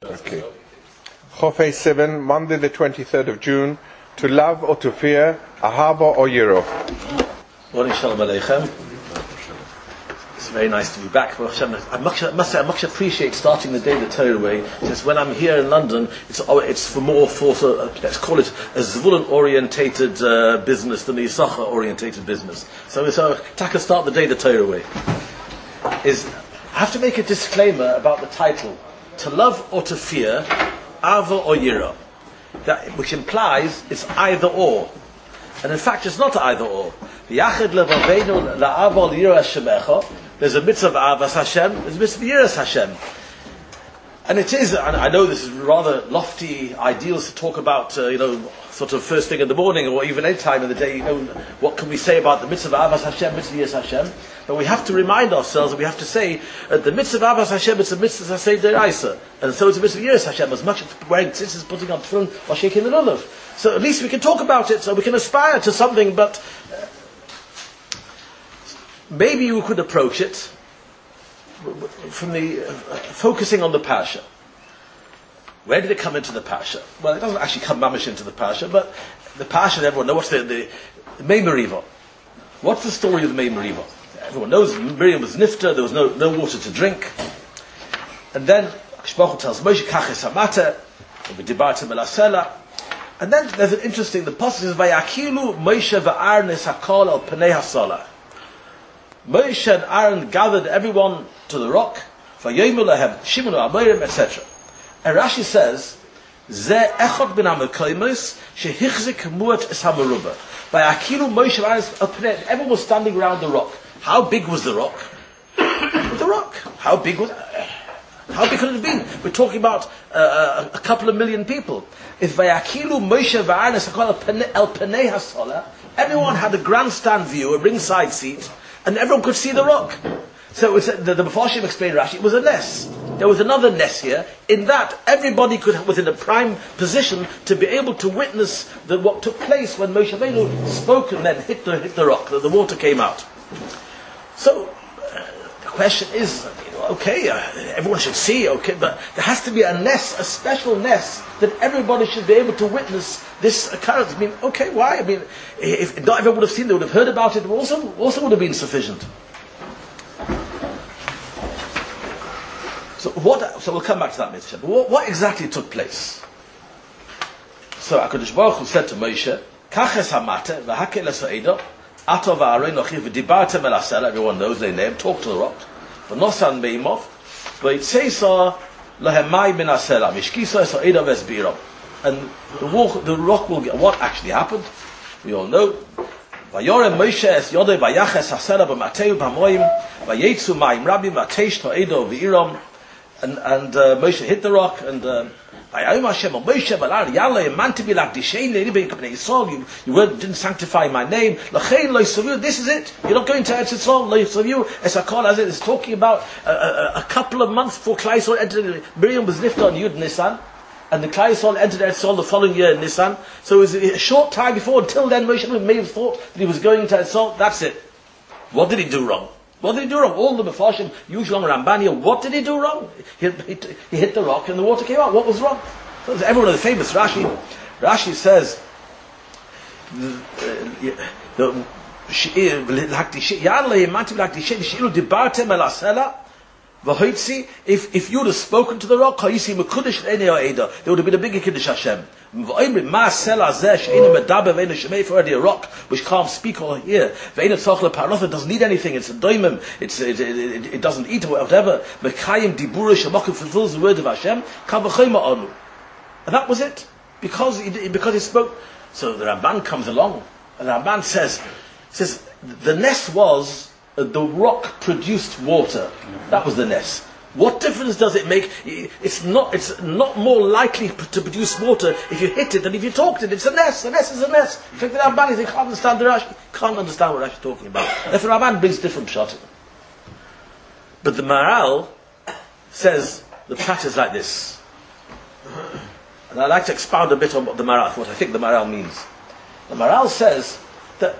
Okay. Chofei 7, Monday the 23rd of June, to love or to fear, ahava or yiro. Morning, Shalom Aleichem. It's very nice to be back. I must say, I much appreciate starting the day the Torah way, since when I'm here in London, it's for more for, let's call it a Zvulun-orientated business than the Yisachar-orientated business. So Taka start the day the Torah way. I have to make a disclaimer about the title, to love or to fear, ava or yira, which implies it's either or. And in fact, it's not either or. There's a mitzvah of avas Hashem, there's a mitzvah of yiras Hashem. And it is, and I know this is rather lofty ideals to talk about, sort of first thing in the morning or even any time in the day, what can we say about the mitzvah of avas Hashem, mitzvah of yiras Hashem? But we have to remind ourselves, and we have to say, the mitzvah of avas Hashem, it's a mitzvah Sasei Deraisa. And so it's a mitzvah of yiras Hashem, as much as wearing tzitzis, putting on tefillin, or shaking the lulav. So at least we can talk about it, so we can aspire to something, but maybe we could approach it from the focusing on the Pasha. Where did it come into the Pasha? Well, it doesn't actually come mamish into the Pasha, but the Pasha, everyone knows, what's the Mei Meriva. What's the story of the Mei Meriva? Everyone knows Miriam was nifta, there was no water to drink. And then Shmuel tells Moshe, Kaches Hamata, V'dibartem el Asela. And then there's an interesting, the passage is Vayakilu Moshe v'Aaron Hakol al Pnei Hasala. Moshe and Aaron gathered everyone to the rock, Vayomer Lahem, Shimon Amorim, etc. And Rashi says, Ze echad bin HaMekayimos shehichzik muat es HaMeruba. Vayakilu Moshe v'Aaron al Pnei. Everyone was standing around the rock. How big was the rock? The rock. How big could it have been? We're talking about a couple of million people. If Vayakilu Moshe v'Aaron el Pnei Hasala, everyone had a grandstand view, a ringside seat, and everyone could see the rock. So the Mefarshim explained Rashi, it was a ness. There was another ness here, in that everybody was in a prime position to be able to witness what took place when Moshe Rabbeinu spoke and then hit the rock, the water came out. So, the question is, everyone should see, but there has to be a ness, a special ness, that everybody should be able to witness this occurrence. I mean, why? I mean, if not everyone would have seen, they would have heard about it, also would have been sufficient. So we'll come back to that mitzvah. But what exactly took place? So, HaKadosh Baruch Hu said to Moshe, Kaches hamate, v'hakel esa'edah, everyone knows their name, talk to the rock. And the rock will get, what actually happened? We all know. And Moshe hit the rock, and you didn't sanctify my name. This is it. You're not going to Eretz Yisrael. It's talking about a couple of months before Klal Yisrael entered. Miriam was nifta on Yud Nisan, and the Klal Yisrael entered Eretz Yisrael the following year in Nisan. So it was a short time before. Until then, Moshe may have thought that he was going to Eretz Yisrael. That's it. What did he do wrong? What did he do wrong? All the Mefarshim, Yushlon Rambania, what did he do wrong? He hit the rock and the water came out. What was wrong? Everyone knows the famous Rashi. Rashi says, if you would have spoken to the rock, there would have been a bigger Kiddush Hashem. Already a rock which can't speak or hear. It doesn't need anything. It's a doimim. It doesn't eat or whatever. Fulfills the word of Hashem. And that was it. Because he spoke. So the Ramban comes along, and the Ramban says the ness was the rock produced water. That was the ness. What difference does it make? It's not more likely to produce water if you hit it than if you talked it. It's a ness. A ness is a ness. In fact, the Ramban can't understand the Rashi. Can't understand what Rashi is talking about. Therefore, Ramban brings different shot. But the Maharal says the prat is like this. And I'd like to expound a bit on what I think the Maharal means. The Maharal says that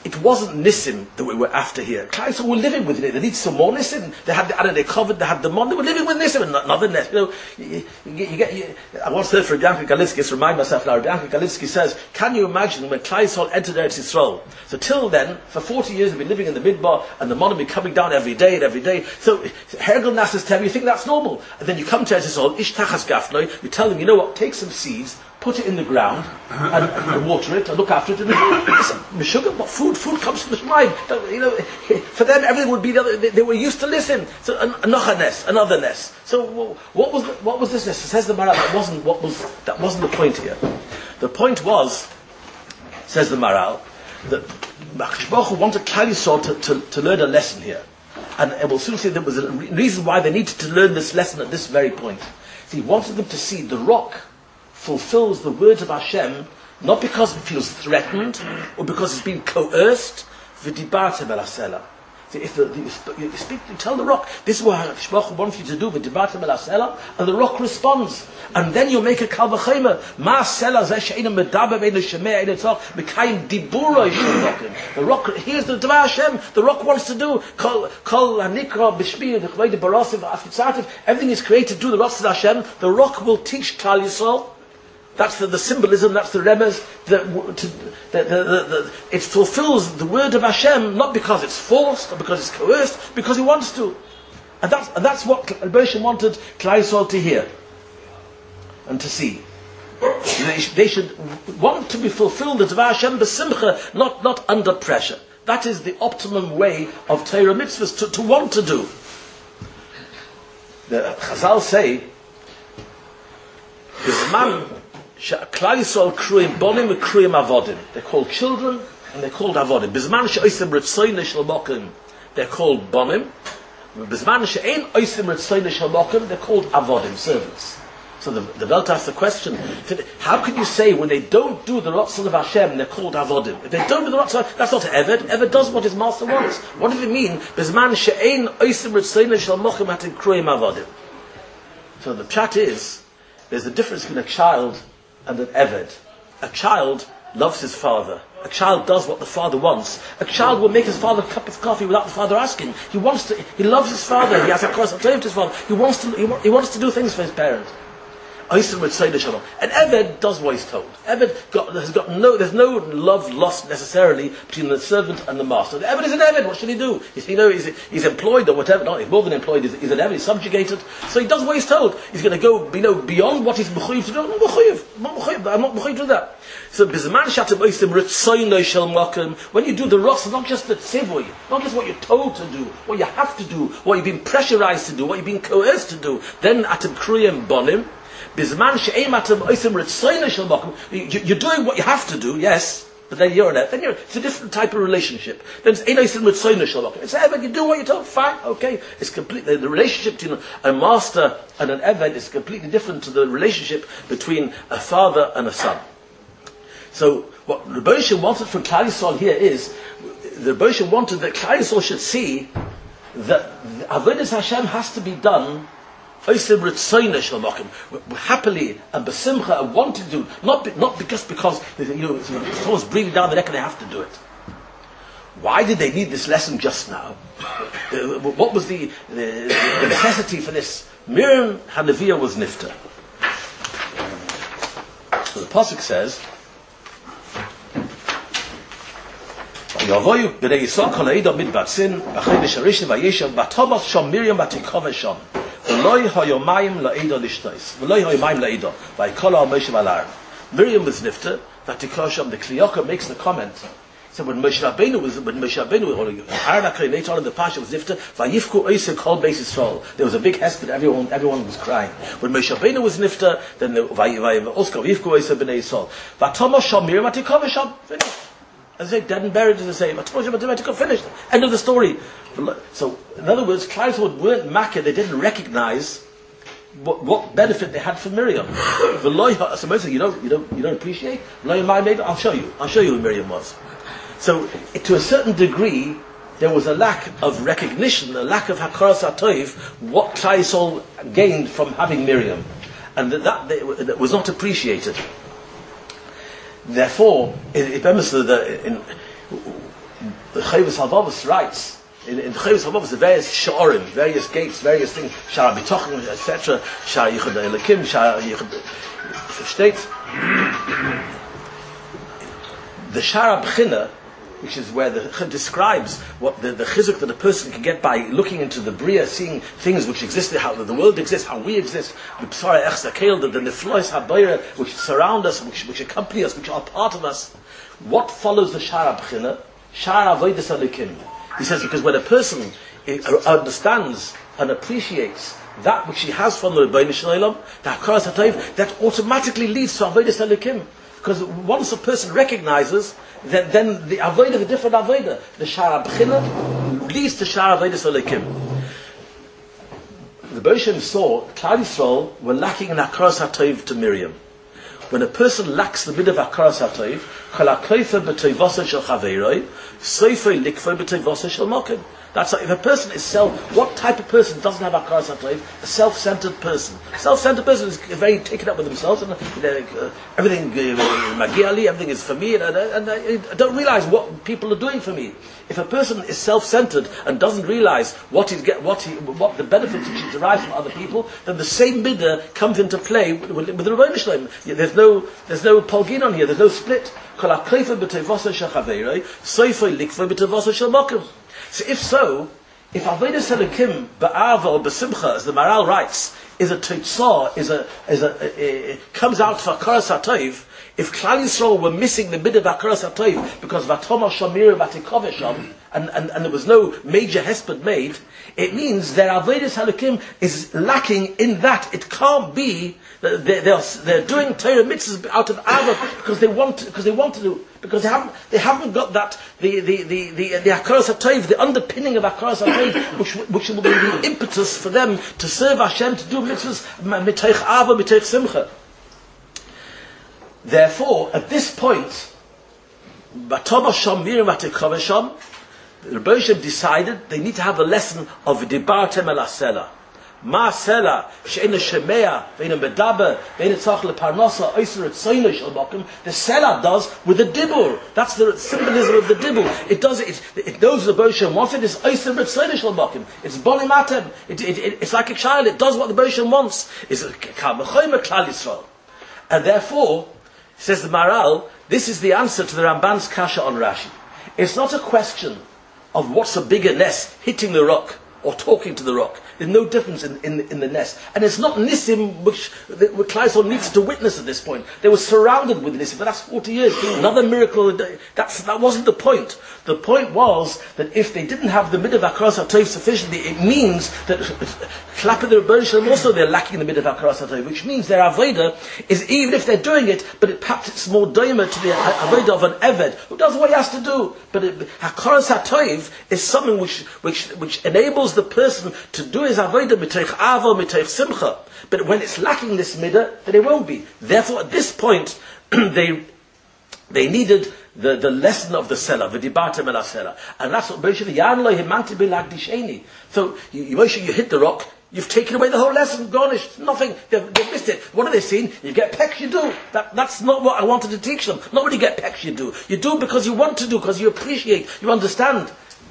it wasn't Nissim that we were after here. Klal Yisrael were living with it. They need some more Nissim. They had the Adonai covered, they had the Mon, they were living with Nissim, and another Nissim. I once heard from Rabbi Yankel Galitsky, just remind myself now, Rabbi Yankel Galitsky says, can you imagine when Klal Yisrael entered Eretz Yisrael? So till then, for 40 years they've been living in the Midbar, and the Mon have been coming down every day and every day. So, Hergel Nasser's tell you think that's normal. And then you come to Eretz Yisrael, Ish Tachas Gafnoi, you tell them, you know what, take some seeds, put it in the ground, and water it, and look after it. And listen, sugar, what food comes from the Shemaim. You know, for them, everything would be the other. They were used to listen. So another nest. So what was this nest? Says the Maral. That wasn't the point here. The point was, says the Maral, that HaKadosh Baruch Hu wanted Klal Yisrael to learn a lesson here, and we'll soon see there was a reason why they needed to learn this lesson at this very point. So he wanted them to see the rock fulfills the words of Hashem, not because it feels threatened or because it's been coerced. V'dibartem el hasela. If you speak, you tell the rock, this is what HaKadosh Baruch Hu wants you to do. V'dibartem el hasela, and the rock responds, and then you make a kal v'chomer. Ma hasela zeh she'eino medaber ve'eino shomea eino tzach mekayim diburo yishlokim. The rock hears the Dvar Hashem. The rock wants to do kol hanikra b'shmi v'chvayde barasiv v'afitzativ. Everything is created to do the rock of Hashem. The rock will teach Klal Yisrael. That's the symbolism, that's the remez. It fulfills the word of Hashem, not because it's forced or because it's coerced, because He wants to. And that's what Rebbeinu wanted Klal Yisrael to hear and to see. They should want to be fulfilled, the Dvar Hashem b'simcha, not under pressure. That is the optimum way of Torah mitzvahs, to want to do. The Chazal say, Bizman Klal Yisrael kruim bonim and kruim avodim. They're called children and they're called avodim. Bizman she'osim ritzoyne shalmokim, they're called bonim. Bizman she'ein osim ritzoyne shalmokim, they're called avodim, servants. So the Welt asks the question: how can you say when they don't do the Ratzon of Hashem they're called avodim? If they don't do the Ratzon, that's not Eved. Eved does what his master wants. What does it mean? Bizman she'ein osim ritzoyne shalmokim atin kruim avodim. So the pshat is, there's a difference between a child and an Eved. A child loves his father. A child does what the father wants. A child will make his father a cup of coffee without the father asking. He loves his father. He has a cross to his father. He wants to do things for his parents. An Eved does what he's told. Eved there's no love lost necessarily between the servant and the master. The Eved is an Eved. What should he do? He's employed or whatever. No, he's more than employed. He's an Eved. He's subjugated. So he does what he's told. He's going to go beyond what he's mechuyev to do. I'm not mechuyev to do that. So bizman shatem oisim ritzoyno shel makom. When you do the rosh, not just the tzivui, not just what you're told to do, what you have to do, what you've been pressurized to do, what you've been coerced to do, then atem kriyim bonim. Bizman she'ein atem oisim ritzoyno shel makom. You're doing what you have to do, yes, but then it's a different type of relationship. Then it's ein oisim ritzoyno shel makom. It's Eved, you do what you're told, fine, okay. It's completely, the relationship between a master and an Eved is completely different to the relationship between a father and a son. So what Rebbeinu wanted from Klal Yisrael here is, the Rebbeinu wanted that Klal Yisrael should see that Avodas Hashem has to be done happily and besimcha and wanting to do, not because someone's breathing down the neck and they have to do it. Why did they need this lesson just now? What was the necessity for this? Miriam Hanaviyah was nifta. So the pasuk says, Yavoyu b'nei Yisrael kol ha'edah midbatzin b'chodesh harishon vayeshav b'tomos sham Miriam b'tikove sham v'loi hayomayim la'edah lishtais v'loi hayomayim la'edah v'yikol ha'Moshe v'alar. Miriam was nifta. V'tikove sham. The Kliyaka makes the comment. So when Moshe Rabbeinu or Aaron HaKohen later on in the Pasha was nifta, v'yifku oisei kol beis Yisrael. There was a big hesped. Everyone was crying. When Moshe Rabbeinu was nifta, then also v'yifku oisei b'nei Yisrael v'tomos sham Miriam b'tikove sham. Finished. As they dead and buried as they say, finished. End of the story. So, in other words, Klal Yisrael weren't makir, they didn't recognize what benefit they had from Miriam. So Moses, you don't appreciate? I'll show you who Miriam was. So, to a certain degree, there was a lack of recognition, a lack of hakaras hatoiv, what Klal Yisrael gained from having Miriam. And that was not appreciated. Therefore, the Chovos HaLevavos writes, in the Chovos HaLevavos, the various sha'orim, various gates, various things, Sha'ar HaBitochen, etc., Sha'ar Yichud HaElokim, Sha'ar Yichud, versteht? The Sha'ar HaBchina, which is where the Chid describes what the chizuk that a person can get by looking into the Bria, seeing things which exist, how the world exists, how we exist, the Psara Echsa Keil, the Niflois HaBayra, which surround us, which accompany us, which are part of us. What follows the Sha'ar HaBchina? Sha'ar Avodas HaElokim. He says, because when a person understands and appreciates that which he has from the Rebbeinu Shalom, the Hakaras HaTov, that automatically leads to Avodas HaElokim. Because once a person recognizes that, then the avodah, the different avodah, the Sha'ar HaBchina leads to Sha'ar Avodas HaElokim. The Boshem saw Klal Yisrael were lacking in Hakaras HaTov to Miriam. When a person lacks the bit of Hakaras HaTov, Kol HaKofer b'Toivosei shel Chaveiroi, Soifei likfoi b'Toivosei shel Mokem. That's like, if a person is what type of person doesn't have Hakaras HaTov? A self-centered person. Self-centered person is very taken up with themselves, and everything Magiali, everything is for me, and I don't realize what people are doing for me. If a person is self-centered and doesn't realize what the benefits which he derives from other people, then the same midah comes into play with the Rebbeinu Shalom. There's no polgin on here. There's no split. Kol HaKofer b'Toivosei shel Chaveiroi, Soifei likfoi b'Toivosei shel Mokem. So if Avodas HaElokim ba'ava or b'simcha, as the Maral writes, is a totzah, comes out for Hakaras HaTov, if Klal Yisrael were missing the bit of Hakaras HaTov because Vatoma Shamir Vatikovesham, and there was no major hesped made, it means their Avodas HaElokim is lacking in that. It can't be that they're doing Torah mitzvahs out of Ava because they want to do, because they haven't got that the Hakaras HaTov, the underpinning of Hakaras HaTov, which will be the impetus for them to serve Hashem, to do mitzvahs mitoich Ava, mitoich Simcha. Therefore, at this point, Vatoma Shamir Vatikovesham, the Rebbe Shem decided they need to have a lesson of Dibartem El Asela. Ma Sela, She'ena Shemea, Ve'ena Medaber, Ve'ena Tzach Leparnosa, Oyser Etzoyno Shel Mokem. The Sela does with the Dibur. That's the symbolism of the Dibur. It does it knows the Rebbe Shem wants it. It's Oyser Etzoyno Shel Mokem. It's Bonim Atem. It's like a child. It does what the Rebbe Shem wants. It's Kal B'choyme Klal Yisrael. And therefore, says the Maral, this is the answer to the Ramban's kasha on Rashi. It's not a question of what's a bigger nest, hitting the rock or talking to the rock. There's no difference in the nest. And it's not Nissim which Klal Yisrael needs to witness at this point. They were surrounded with Nissim, but that's 40 years. Another miracle, that wasn't the point. The point was that if they didn't have the midah of Hakaras HaTov sufficiently, it means that Klapid the Rebbeinu Shalom also they're lacking the midah of Hakaras HaTov, which means their Avodah is, even if they're doing it, but perhaps it's more doimer to the Avodah of an Eved, who does what he has to do. But Hakaras HaTov is something which enables the person to do his Avodah mitoich Ava, mitoich Simcha. But when it's lacking this midah, then it won't be. Therefore, at this point, they needed the lesson of the Sela, the Dibartem El Asela. And that's what Moshe Yan Lo Himanti B'Lagdisheni. So, Moshe, you hit the rock, you've taken away the whole lesson, garnished, nothing, they've missed it. What have they seen? You get pecks, you do. That's not what I wanted to teach them. Not when you get pecks, you do. You do because you want to do, because you appreciate, you understand.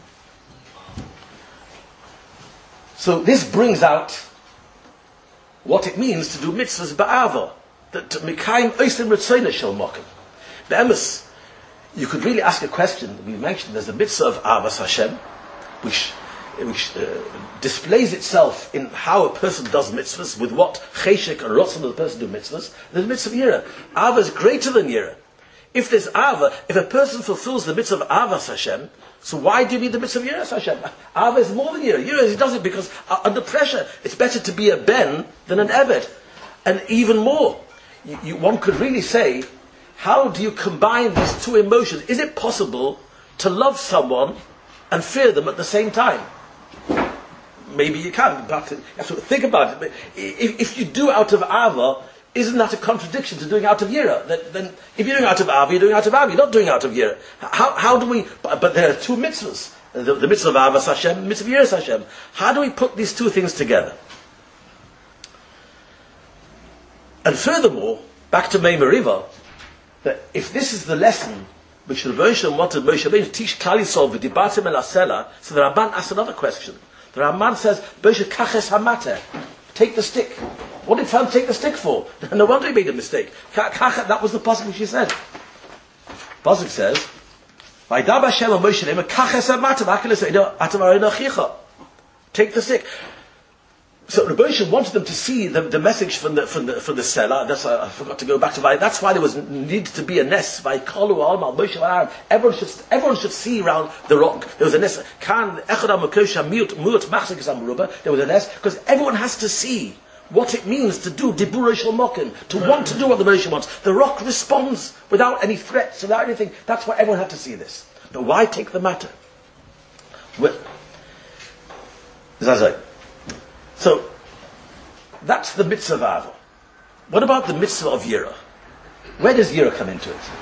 So this brings out what it means to do mitzvahs ba'ava, that to mikayim oisim retzoyna shel mokem. Be'emes, you could really ask a question. We mentioned there's a mitzvah of Avas Hashem, which displays itself in how a person does mitzvahs, with what cheshek and rotzon of the person do mitzvahs. There's a mitzvah of Yira. Ava is greater than Yira. If there's Ava, if a person fulfills the mitzvah of Avas Hashem, so why do you need the mitzvah of Yiras Hashem? Ava is more than Yira. Yira, he does it because under pressure, it's better to be a ben than an Eved. And even more, one could really say, how do you combine these two emotions? Is it possible to love someone and fear them at the same time? Maybe you can, but you have to think about it. But if you do out of Ava, isn't that a contradiction to doing out of Yira? Then if you're doing out of Ava, you're doing out of Ava. You're not doing out of Yira. How do we... But there are two mitzvahs. The mitzvah of Avas Hashem, the mitzvah of Yiras Hashem. How do we put these two things together? And furthermore, back to Mei Meriva, that if this is the lesson which the Rebbeinu wanted Moshe Rabbeinu to teach Klal Yisrael v'dibartem el hasela. So the Ramban asks another question. The Ramban says, Moshe kaches hamate, take the stick. What did Pharaoh take the stick for? No wonder he made a mistake. That was the pasuk which he said. Pasuk says, "Vaydaber Hashem Moshe Rabbeinu kaches hamate v'akeles atam arein achicha." Take the stick. So Rebbeinu wanted them to see the message from the seller. That's I forgot to go back to that. That's why there was needed to be a nest. Everyone should see around the rock. There was a nest. There was a nest because everyone has to see what it means to do Dibur Shel Mokin, to want to do what the Rebbeinu wants. The rock responds without any threats, without anything. That's why everyone had to see this. But why take the matter? Well, so, that's the mitzvah of Ava. What about the mitzvah of Yira? Where does Yira come into it?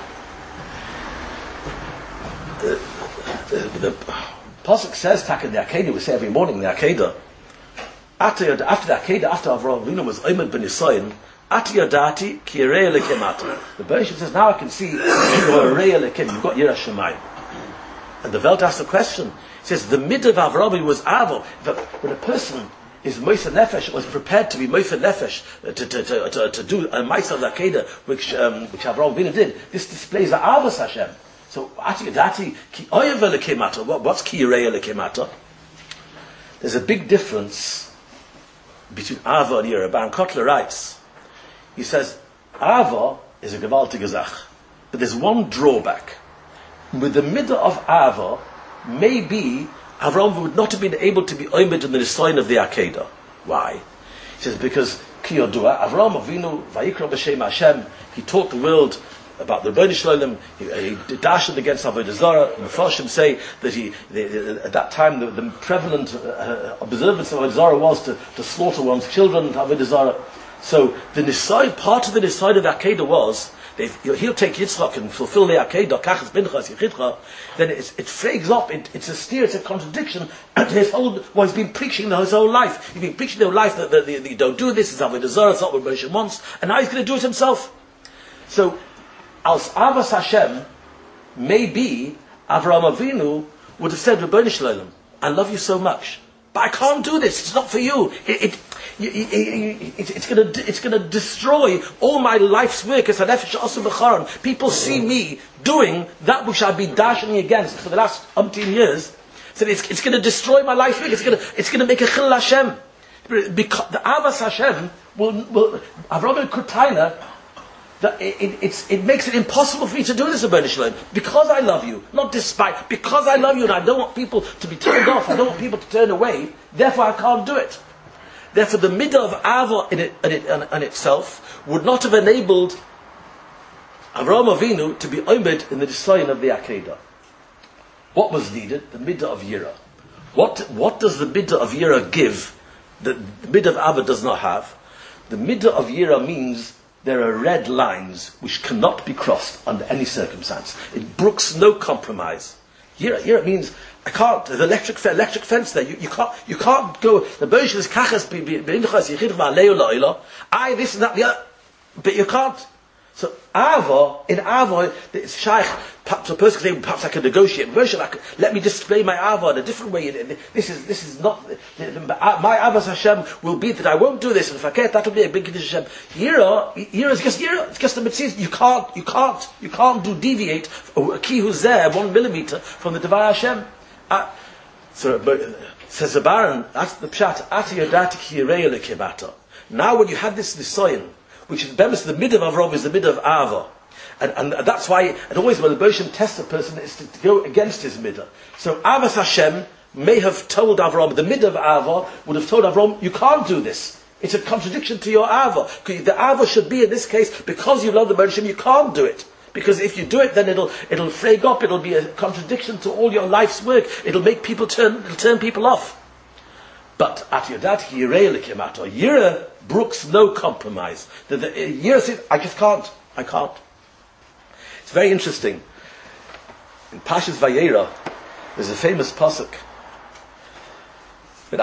The Pasuk says, in the Akedah, we say every morning in the Akedah, after the Akedah, after Avraham Avinu was Omed ben Yisayin, Ati Yadati ki Yirei Elokim Ata. The Bereshit says, now I can see you're Yirei Elokim, you've got Yira Shemayim. And the Welt asks the question, it says, the midah of Avraham was Avo. When a person is Moiser Nefesh, was prepared to be Moiser Nefesh, to do a Ma'aser of the Akedah, which Avraham Avinu did, this displays the Avos Hashem. So, Ati Yadati ki Oyev Elokim Ata. What's ki Yirei Elokim Ata? There's a big difference between Ava and Yira. Baron Kotler writes, he says, Ava is a gewaltige Zach, but there's one drawback. With the middle of Ava, maybe Avraham would not have been able to be oimed in the sign of the Akedah. Why? He says, because Ki Yodua, Avraham Avinu, Vayikra B'Shem Hashem, he taught the world about the Rebbeinu Shalom, he dashed against Avodah Zarah. The Mepharshim say that at that time the prevalent observance of Avodah Zarah was to slaughter one's children at Avodah Zarah. So the Nisai, part of the Nisai of the Akedah was, he'll take Yitzchak and fulfill the Akedah, Kachas Binchas Yechidcha, then it frags up, it's a steer, it's a contradiction to his whole, what he's been preaching his whole life. He's been preaching the whole life that you don't do this, it's Avodah Zarah, it's not what Moshe wants, and now he's going to do it himself. So, as Avos Hashem, maybe Avraham Avinu would have said, Rebbeinu Shalom, I love you so much, but I can't do this, it's not for you. It's going to destroy all my life's work as a nefesh also b'charon. People see me doing that which I've been dashing against for the last umpteen years. So it's going to destroy my life's work. It's going to make a chil Hashem. Because the Avos Hashem will Avraham Kurtaina, that it makes it impossible for me to do this, Rebbeinu Shalom, because I love you, not despite, because I love you and I don't want people to be turned off, I don't want people to turn away, therefore I can't do it. Therefore the middle of Ava in itself would not have enabled Avraham Avinu to be omed in the design of the Akedah. What was needed? The midah of Yira. What does the midah of Yira give that the midah of Ava does not have? The midah of Yira means there are red lines which cannot be crossed under any circumstance. It brooks no compromise. Yira means I can't. The electric fence there. You can't go. The Bereshit is kachas b'inchas yichid v'alei la'ila. This and that the other, but you can't. So in Ava, it's shaykh. Perhaps a person can say, perhaps I can negotiate. Let me display my Ava in a different way. This is not my Avos Hashem will be that I won't do this, and if I can't, that will be a big Kiddush Hashem. Yira is just Yira. It's just the mitzvah. You can't deviate a key who's there 1 millimeter from the Devar Hashem. So says the Baron, that's the pshat. Ati yodati ki yirei elokim ata. Now when you have this nisayon, which is the midah of Avraham is the midah of Ava. And that's why, and always when the Bereshit tests a person, is to go against his midah. So Avos Hashem may have told Avraham, the midah of Ava would have told Avraham, you can't do this. It's a contradiction to your Ava. The Ava should be, in this case, because you love the Bereshit, you can't do it. Because if you do it, then it'll frag up, it'll be a contradiction to all your life's work. It'll make people turn people off. But at Yodat Yirei Elokim Ata, Yira brooks no compromise. The Yira says, I can't. It's very interesting. In Pashas Vayera, there's a famous pasuk. When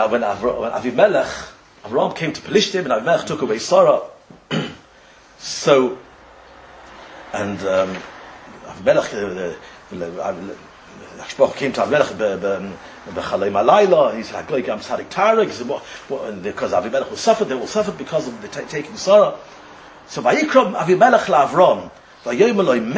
Avraham came to Pelishtim, and Avimelech took away Sarah. So, and Avimelech, Hashbach came to Avimelech b'chalei malayla. He said, "Hagoy gam tzadik tarek." He said, because Avimelech will suffer, they will suffer because of the taking Sarah. So Vayikram Avimelech laAvram. So the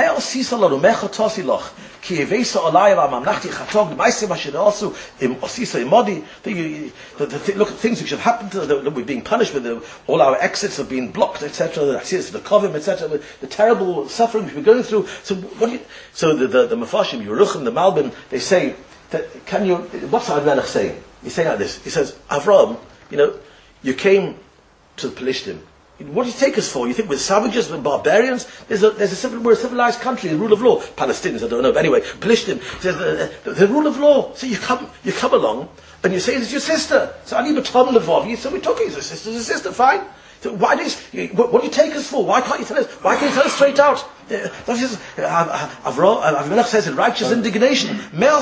look at things which have happened that we're being punished with, all our exits have been blocked, etc. The kovim, etc. The terrible suffering which we're going through. So the Mefashim, Yeruchim, the Malbim, they say that what's Avimelech saying? He's saying like this. He says, Avram, you came to the Pelishtim. What do you take us for? You think we're savages, we're barbarians? We're a civilized country, the rule of law. Palestinians, I don't know, but anyway, Pelishtim says the rule of law. So you come along and you say it's your sister. So I need a tunnel of you. So we're talking as a sister, fine. So what do you take us for? Why can't you tell us? Why can't you tell us straight out? Avimelech says in righteous indignation,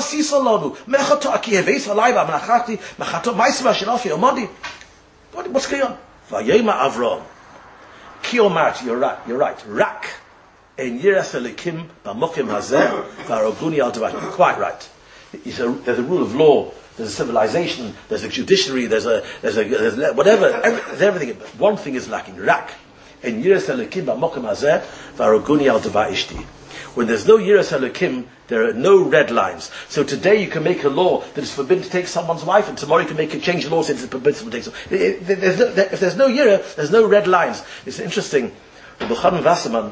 what's going on? Vayema Avram. Kiomart, you're right. Rak en yiras elikim b'mokim hazeh v'aroguni al devat. Quite right. There's a rule of law. There's a civilization. There's a judiciary. There's whatever. There's everything. But one thing is lacking. Rak en yiras elikim b'mokim hazeh v'aroguni al devat ishti. When there's no yiras elikim, there are no red lines. So today you can make a law that it's forbidden to take someone's wife, and tomorrow you can change the law since it's forbidden to take if there's no yira, there's no red lines. It's interesting. Rabbi Chanan Wasserman,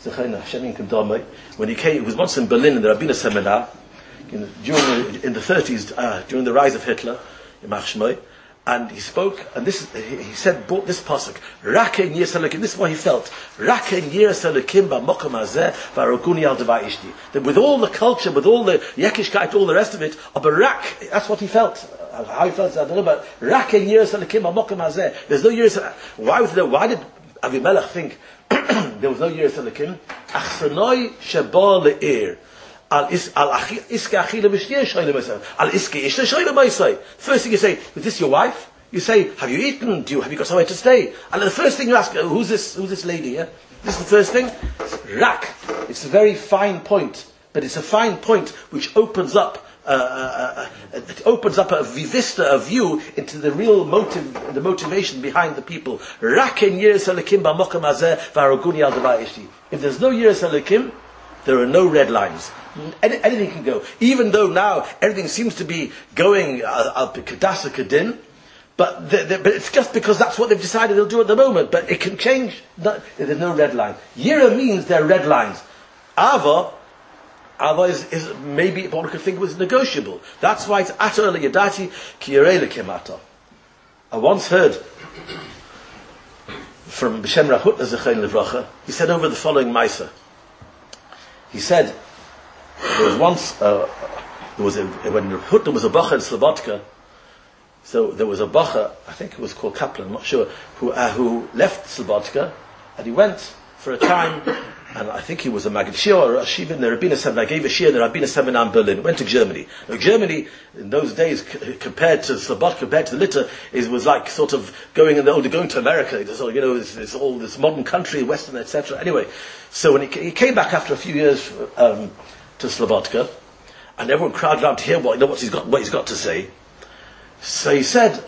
when he was once in Berlin in the Rabbiner seminar, in the 30s, during the rise of Hitler, and he spoke, and he said, brought this pasuk, Rakein Yiras Elokim. This is what he felt. Rakein Yiras Elokim b'mokom hazeh v'aroguni al devai ishti. That with all the culture, with all the Yekishkeit, all the rest of it, but Rak, that's what he felt. How he felt, I don't know, but Rakein Yiras Elokim b'mokom hazeh. There's no Yiras. Why did Avimelech think there was no Yiras Elokim? Achsanoi sheba le'ir. First thing you say, is this your wife? You say, have you eaten? Have you got somewhere to stay? And the first thing you ask, who's this lady? Yeah? This is the first thing. Rak. It's a very fine point, but it's a fine point which opens up a vista, a view into the real motive, the motivation behind the people. Rak en yiras elikim b'mokom hazeh v'aroguni al devai ishti. If there's no yiras elikim, there are no red lines. Anything can go. Even though now everything seems to be going kadasa kadin, but it's just because that's what they've decided they'll do at the moment. But it can change. There's no red line. Yira means there are red lines. Ava is maybe one could think was negotiable. That's why it's ato le yadati ki yirei lekemata. I once heard from B'Shem Rahut Zechain Levracha. He said over the following Maisa. He said, there was once, when Hutner was a bacha in Slobodka, so there was a bacha, I think it was called Kaplan, I'm not sure, who left Slobodka, and he went for a time, and I think he was a Maggid Shir or a Shiva in the Rabbiner seminar. I gave a Shir in the Rabbiner seminar in Berlin. Went to Germany. Now, Germany, in those days, compared to Slobodka, compared to the Litter, was like sort of going to America. It's all this modern country, Western, etc. Anyway, so when he came back after a few years to Slobodka, and everyone crowded around to hear what he's got to say. So he said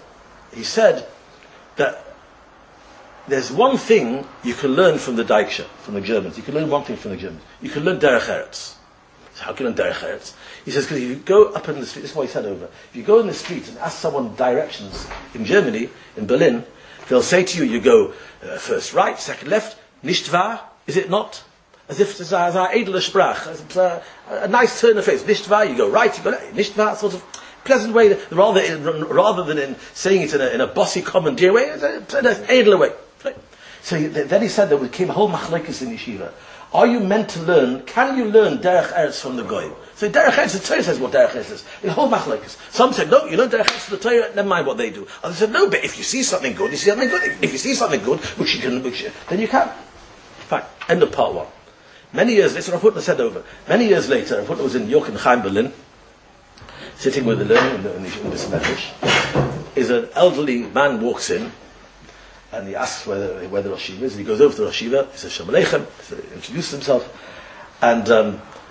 that there's one thing you can learn from the Daiksha, from the Germans. You can learn one thing from the Germans. You can learn Derech Eretz. So how can you learn Derech Eretz? He says, because if you go up in the street, this is what he said over, if you go in the street and ask someone directions in Germany, in Berlin, they'll say to you, you go first right, second left, nicht wahr, is it not? As if it's a edle Sprach, a nice turn of face. Nicht wahr, you go right, you go left, nicht wahr, sort of pleasant way, rather than in saying it in a bossy, commandeer way, it's an edle way. So then he said there came a whole machlekes in yeshiva. Are you meant to learn? Can you learn derech eretz from the goyim? So derech eretz, the Torah says what derech eretz is. The whole machlekes. Some said no, you learn derech eretz from the Torah. Never mind what they do. Others said no, but if you see something good, If you see something good, then you can. Fine. End of part one. Many years. This is what Rav Hutner said over. Many years later, Rav Hutner was in Jochen Berlin, sitting with the learning in this medrash. Is an elderly man walks in. And he asks where the Rosh Yeshiva is, and he goes over to Rosh Yeshiva, he says, Shalom Aleichem, he introduces himself, and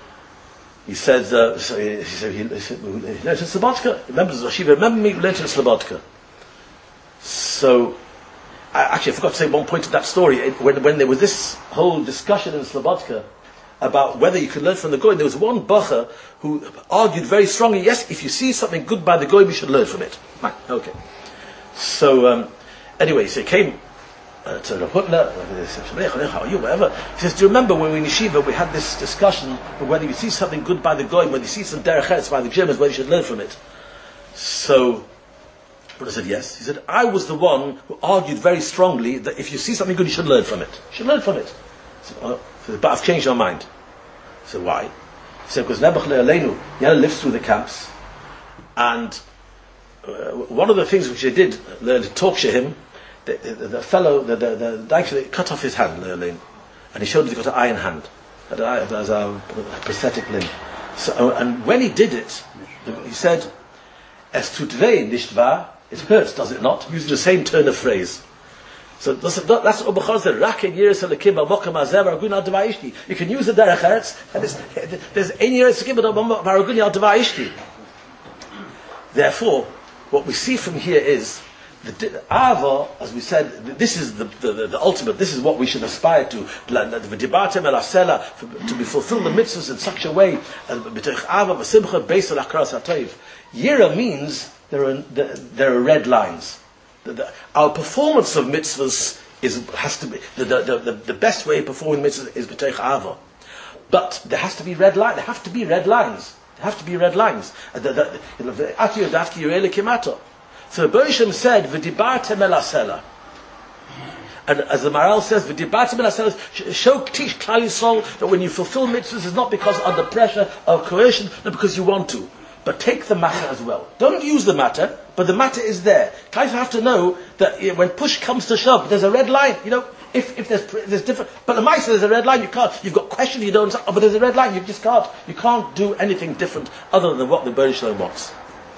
he said, he learned in Slobodka. Remember me, learned in Slobodka. So, actually, I forgot to say one point of that story. When there was this whole discussion in Slobodka about whether you could learn from the Goy, there was one Bacher who argued very strongly, yes, if you see something good by the Goy, we should learn from it. Right, okay. So, anyway, so he came to Rav Hutner, how are you, whatever. He says, do you remember when we were in Yeshiva, we had this discussion of whether you see something good by the Goy, when you see some derech eretz by the Germans, whether you should learn from it. So, Buddha said, yes. He said, I was the one who argued very strongly that if you see something good, you should learn from it. You should learn from it. He said, but I've changed my mind. He said, why? He said, because Nebuch Le'aleinu, he had to live through the camps. And one of the things which they did, to talk to him, the fellow, the Daik, cut off his hand, Le'aleinu. And he showed that he got an iron hand. As a prosthetic limb. So, and when he did it, he said, Es tut weh, nicht wahr? It hurts, does it not? Using the same turn of phrase. So that's what Obuchar said. You can use the derech eretz, and there's ein yeres lekim v'araguni al dvar ishti. Therefore, what we see from here is the Ava, as we said, this is the ultimate. This is what we should aspire to. To be fulfill the mitzvahs in such a way. Yira means there are red lines. Our performance of mitzvahs has to be the best way of performing mitzvahs is b'toich ava, but there has to be red line. There have to be red lines. There have to be red lines. So the Bereshim said, "V'dibartem el asela," and as the Maral says, "V'dibartem el asela." Teach Klal Yisrael that when you fulfill mitzvahs, it's not because under pressure or coercion, not because you want to. But take the matter as well. Don't use the matter, but the matter is there. Guys have to know that when push comes to shove, there's a red line. You know, if there's different, but the Maisa, there's a red line. You can't. You've got questions you don't. But there's a red line. You just can't. You can't do anything different other than what the Bnei Shalom wants.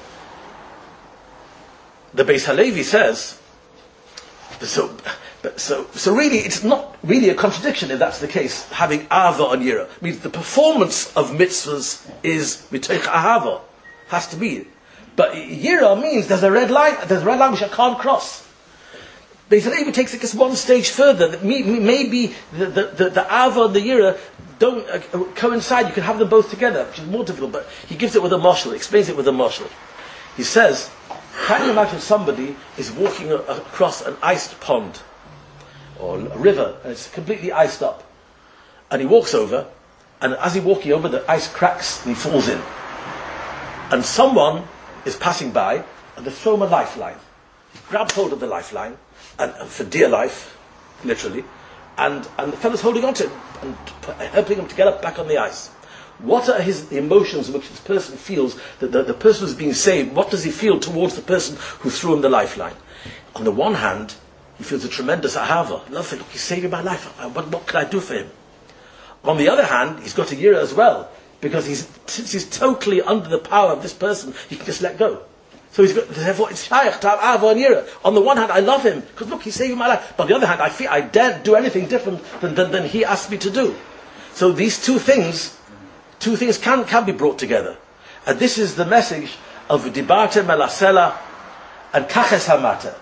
The Beis Halevi says. So really, it's not really a contradiction if that's the case. Having Ava on Yira means the performance of mitzvahs is mitoich ahava. Has to be. But Yira means there's a red line which I can't cross. Beis Halevi takes it just one stage further. That maybe the Ava and the Yira don't coincide. You can have them both together, which is more difficult. But he gives it with a mashal, explains it with a mashal. He says, can you imagine somebody is walking across an iced pond or a river and it's completely iced up, and he walks over, and as he's walking over, the ice cracks and he falls in. And someone is passing by, and they throw him a lifeline. He grabs hold of the lifeline, and for dear life, literally, and the fellow's holding on to him and helping him to get up back on the ice. What are the emotions in which this person feels that the person who's being saved? What does he feel towards the person who threw him the lifeline? On the one hand, he feels a tremendous ahava. Love for him. Look, he's saving my life. What can I do for him? On the other hand, he's got a yira as well. Because since he's totally under the power of this person, he can just let go. So therefore it's shaykh to have ava and yira. On the one hand, I love him, because look, he's saving my life. But on the other hand, I feel I daren't do anything different than he asked me to do. So these two things can be brought together. And this is the message of Dibartem el Asela and Kaches Hamata.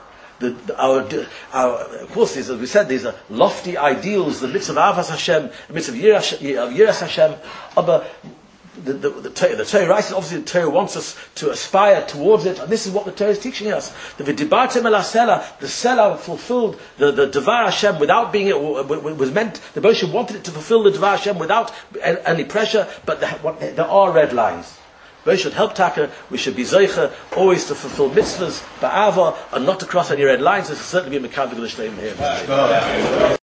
Of course, as we said, these are lofty ideals, the mitzvah of Avas Hashem, the mitzvah of Yiras Hashem. But the Torah writes, obviously the Torah wants us to aspire towards it, and this is what the Torah is teaching us. The V'dibartem el Asela, the Sela fulfilled the Devar Hashem without being, was meant, the Moshe wanted it to fulfill the Devar Hashem without any pressure, but there are red lines. We should help Taka, we should be Zeicha, always to fulfill mitzvahs, ba'ava, and not to cross any red lines. This will certainly be a Mekabel L'Shleim here.